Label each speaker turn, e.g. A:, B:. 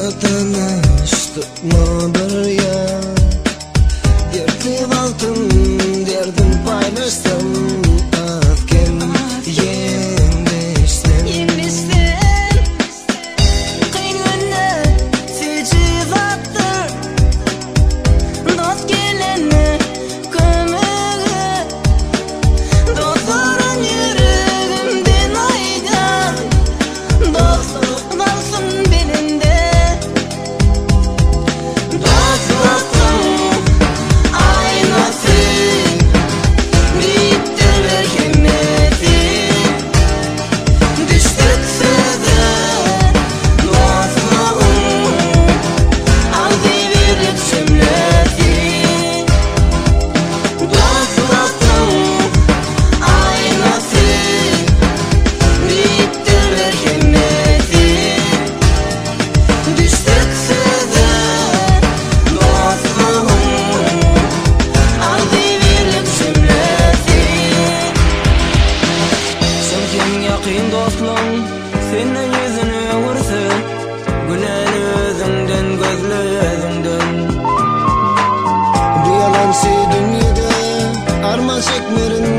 A: tanıştık mı bir ya? Dertli altın derdim paylaşsam afken yenmişsin.
B: Kıyın günde tecivattır dost geleni kömüğü dostların yüreğimden aydan dostluk kalsın belinde. Dostluğun aynası bittiler kıymeti. Düştük size dostluğun aldı verip cümleti. Dostluğun aynası bittiler kıymeti. Düştük size dostluğun aldı verip cümleti. Sen kim yakın dostluğum, senin yüzünü vursa gülen özünden gözlerinden.
A: Bu yalan dünyada arman çekmerin